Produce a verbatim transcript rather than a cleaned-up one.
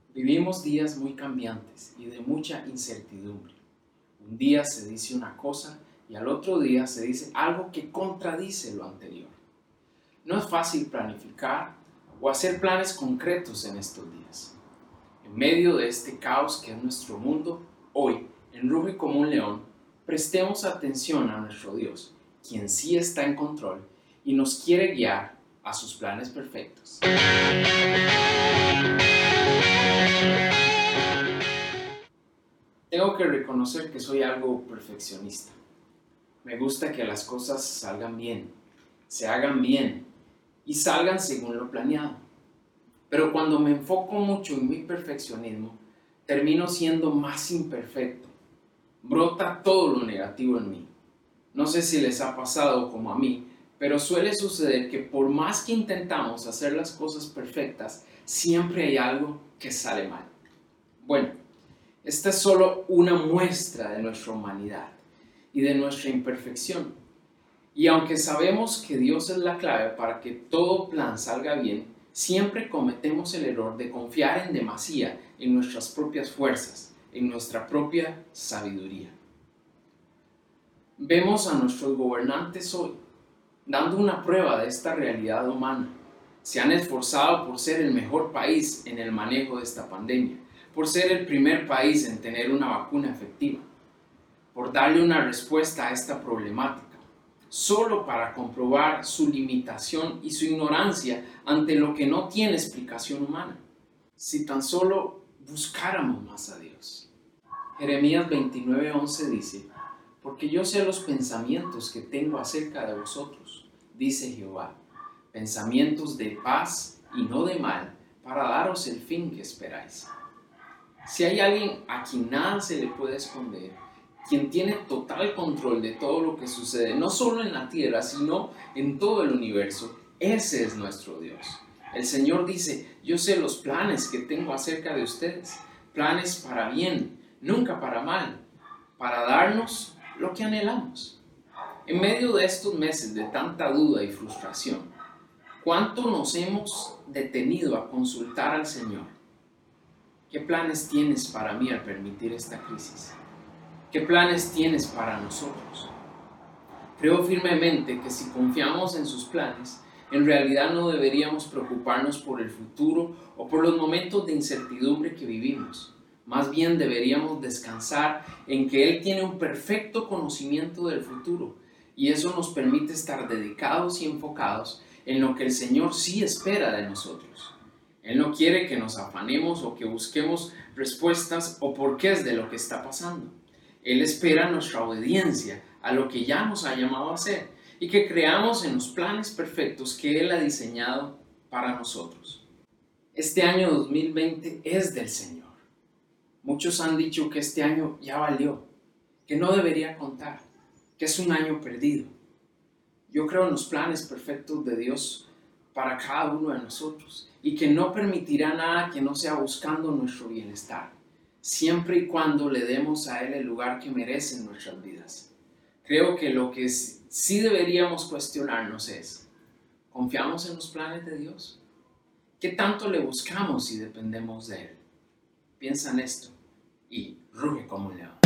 Vivimos días muy cambiantes y de mucha incertidumbre. Un día se dice una cosa y al otro día se dice algo que contradice lo anterior. No es fácil planificar o hacer planes concretos en estos días. En medio de este caos que es nuestro mundo, hoy, en Ruge como un león, prestemos atención a nuestro Dios, quien sí está en control y nos quiere guiar a sus planes perfectos. Tengo que reconocer que soy algo perfeccionista. Me gusta que las cosas salgan bien, se hagan bien y salgan según lo planeado. Pero cuando me enfoco mucho en mi perfeccionismo, termino siendo más imperfecto. Brota todo lo negativo en mí. No sé si les ha pasado como a mí, pero suele suceder que por más que intentamos hacer las cosas perfectas, siempre hay algo que sale mal. Bueno, esta es solo una muestra de nuestra humanidad y de nuestra imperfección. Y aunque sabemos que Dios es la clave para que todo plan salga bien, siempre cometemos el error de confiar en demasía en nuestras propias fuerzas, en nuestra propia sabiduría. Vemos a nuestros gobernantes hoy dando una prueba de esta realidad humana. Se han esforzado por ser el mejor país en el manejo de esta pandemia, por ser el primer país en tener una vacuna efectiva, por darle una respuesta a esta problemática, solo para comprobar su limitación y su ignorancia ante lo que no tiene explicación humana. Si tan solo buscáramos más a Dios. Jeremías veintinueve once dice: porque yo sé los pensamientos que tengo acerca de vosotros, dice Jehová, pensamientos de paz y no de mal, para daros el fin que esperáis. Si hay alguien a quien nada se le puede esconder, quien tiene total control de todo lo que sucede, no solo en la tierra, sino en todo el universo, ese es nuestro Dios. El Señor dice: yo sé los planes que tengo acerca de ustedes, planes para bien, nunca para mal, para darnos lo que anhelamos. En medio de estos meses de tanta duda y frustración, ¿cuánto nos hemos detenido a consultar al Señor? ¿Qué planes tienes para mí al permitir esta crisis? ¿Qué planes tienes para nosotros? Creo firmemente que si confiamos en sus planes, en realidad no deberíamos preocuparnos por el futuro o por los momentos de incertidumbre que vivimos. Más bien deberíamos descansar en que Él tiene un perfecto conocimiento del futuro y eso nos permite estar dedicados y enfocados en lo que el Señor sí espera de nosotros. Él no quiere que nos afanemos o que busquemos respuestas o porqués de lo que está pasando. Él espera nuestra obediencia a lo que ya nos ha llamado a hacer y que creamos en los planes perfectos que Él ha diseñado para nosotros. Este año dos mil veinte es del Señor. Muchos han dicho que este año ya valió, que no debería contar, que es un año perdido. Yo creo en los planes perfectos de Dios para cada uno de nosotros y que no permitirá nada que no sea buscando nuestro bienestar, siempre y cuando le demos a Él el lugar que merece en nuestras vidas. Creo que lo que sí deberíamos cuestionarnos es: ¿confiamos en los planes de Dios? ¿Qué tanto le buscamos y dependemos de Él? Piensa en esto y ruge como un león.